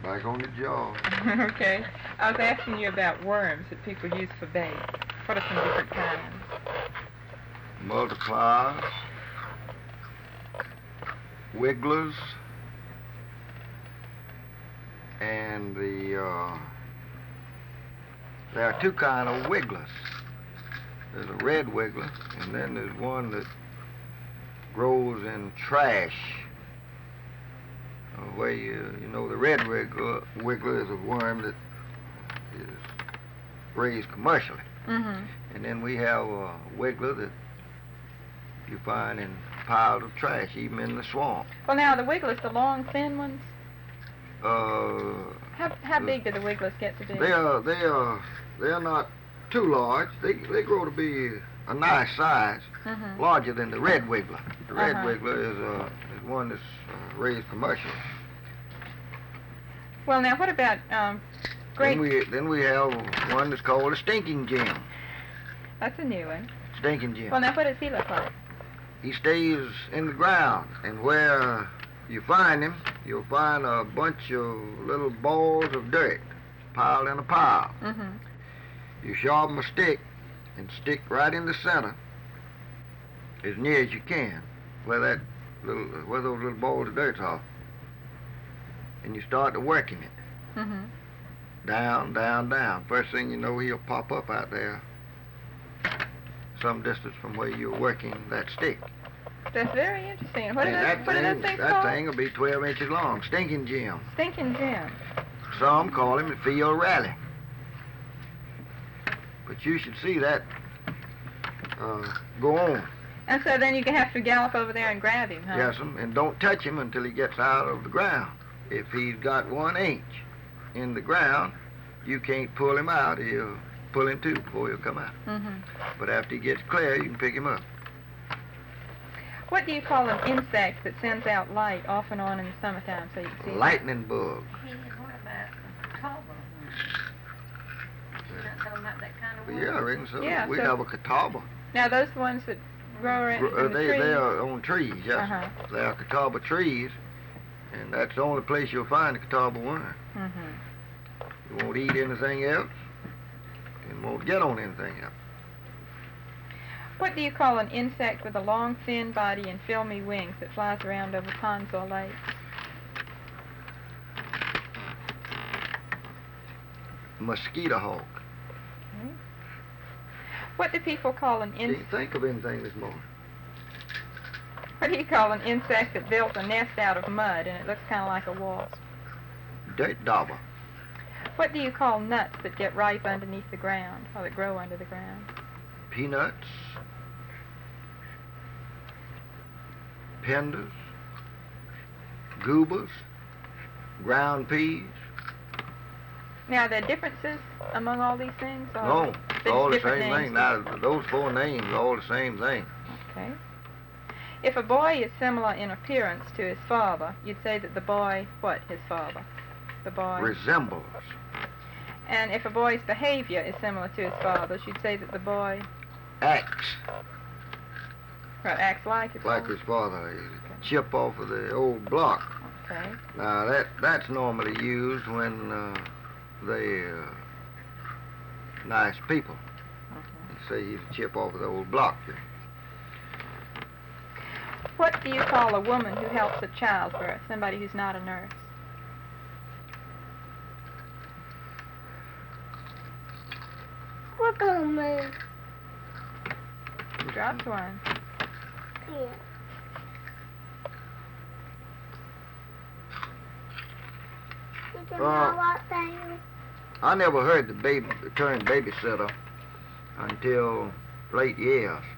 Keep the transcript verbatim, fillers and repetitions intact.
Back on the jaw. Okay. I was asking you about worms that people use for bait. What are some different kinds? Multipliers, wigglers, and the uh, there are two kind of wigglers. There's a red wiggler, and then there's one that grows in trash. Uh, where you you know the red wiggler, wiggler is a worm that is raised commercially, Mm-hmm. and then we have a wiggler that you find in piles of trash, even in the swamp. Well, now, the wigglers, the long, thin ones, Uh, how, how big do the wigglers get to be? they are they are they are not too large. They they grow to be a nice size, Mm-hmm. larger than the red wiggler. The red Uh-huh. wiggler is uh, is one that's uh, raised commercially. Well, now, what about um, great... Then we then we have one that's called a stinking Jim. That's a new one. Stinking Jim. Well, now, what does he look like? He stays in the ground, and where you find him, you'll find a bunch of little balls of dirt piled in a pile. Mm-hmm. You sharpen a stick and stick right in the center, as near as you can, where that little, where those little balls of dirt are, and you start to working it Mm-hmm. down, down, down. First thing you know, he'll pop up out there, some distance from where you're working that stick. That's very interesting. What, are And those, that what are thing, those things that called? thing will be twelve inches long, stinking Jim. Stinking Jim. Some call him the field rally. But you should see that uh, go on. And so then you can have to gallop over there and grab him, huh? Yes, sir, and don't touch him until he gets out of the ground. If he's got one inch in the ground, you can't pull him out. He'll pull in two before he'll come out. Mm-hmm. But after he gets clear, you can pick him up. What do you call an insect that sends out light off and on in the summertime so you can see it? Lightning bug. What about catawba? You're not talking about that kind of worm? Yeah, I reckon so. Yeah, we so- have a catawba. Now, those ones that grow in, Uh, in the they, trees? they are on trees, yes. Uh-huh. They are catawba trees, and that's the only place you'll find a catawba worm. Mm-hmm. You won't eat anything else, and won't get on anything else. What do you call an insect with a long, thin body and filmy wings that flies around over ponds or lakes? Mosquito hawk. Okay. What do people call an in, Didn't think of anything this morning. What do you call an insect that builds a nest out of mud and it looks kind of like a wasp? Dirt dauber. What do you call nuts that get ripe underneath the ground or that grow under the ground? Peanuts. Penders. Goobers. Ground peas. Now, are there differences among all these things? Or No, it's there's all the different same names thing. for- Now, those four names are all the same thing. Okay. If a boy is similar in appearance to his father, you'd say that the boy, what, his father? The boy. Resembles. And if a boy's behavior is similar to his father's, you'd say that the boy, Acts what, acts like his like father? his father. He's a chip off of the old block. Okay. Now, that that's normally used when uh, they uh, nice people. Mhm. You say he's a chip off of the old block. What do you call a woman who helps at childbirth, somebody who's not a nurse? What gonna move? You dropped one. Yeah. You can Uh, know what thing? I never heard the baby the term babysitter until late years.